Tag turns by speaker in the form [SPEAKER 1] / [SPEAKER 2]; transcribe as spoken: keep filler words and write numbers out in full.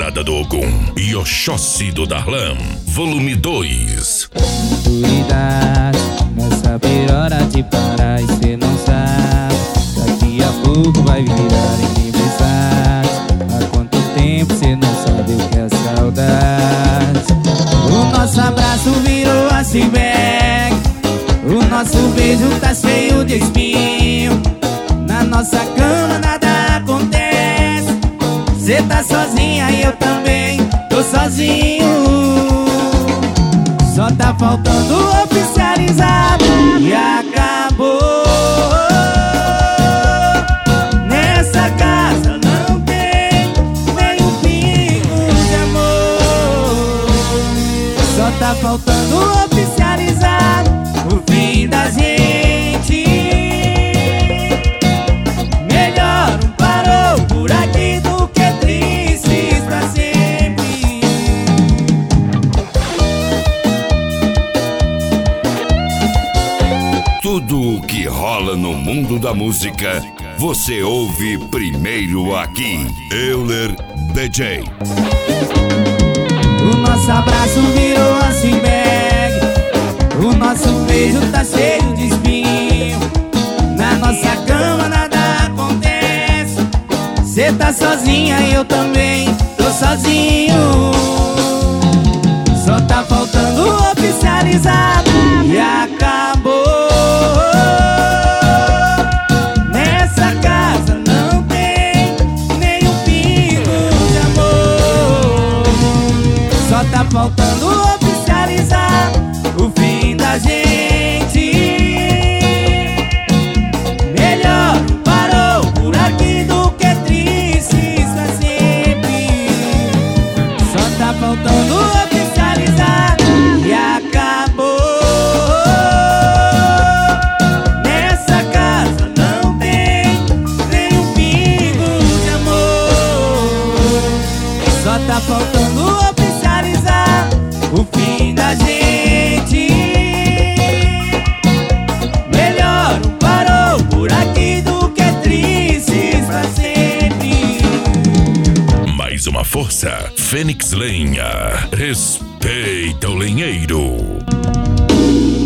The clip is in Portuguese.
[SPEAKER 1] Estrada do Ogum e Oxóssi do Darlan, volume dois.
[SPEAKER 2] Maturidade, nessa hora de parar e cê não sabe. Daqui a pouco vai virar inimizade. Há quanto tempo cê não sabe o que é saudade. O nosso abraço virou iceberg. O nosso beijo tá cheio de espinho. Na nossa cama nada acontece. Cê tá sozinha e eu também tô sozinho. Só tá faltando oficializar e acabou. Nessa casa não tem nenhum pingo de amor. Só tá faltando oficializar o fim da gente. Melhor um parou por aqui do que tristes pra sempre.
[SPEAKER 1] Tudo o que rola no mundo da música, você ouve primeiro aqui. Euler D J.
[SPEAKER 2] O nosso abraço virou iceberg. O nosso beijo tá cheio de espinho. Na nossa cama nada acontece. Cê tá sozinha e eu também tô sozinho. Só tá faltando oficializar e acabou. Nessa casa não tem nenhum pingo de amor. Só tá faltando oficializar o fim da gente. Melhor parou por aqui do que tristes pra sempre. Só tá faltando oficializar e acabou. Nessa casa não tem nenhum pingo de amor. Só tá faltando oficializar o fim da gente. Melhor um parou por aqui do que tristes pra sempre.
[SPEAKER 1] Mais uma força, Fênix Lenha. Respeita o lenheiro.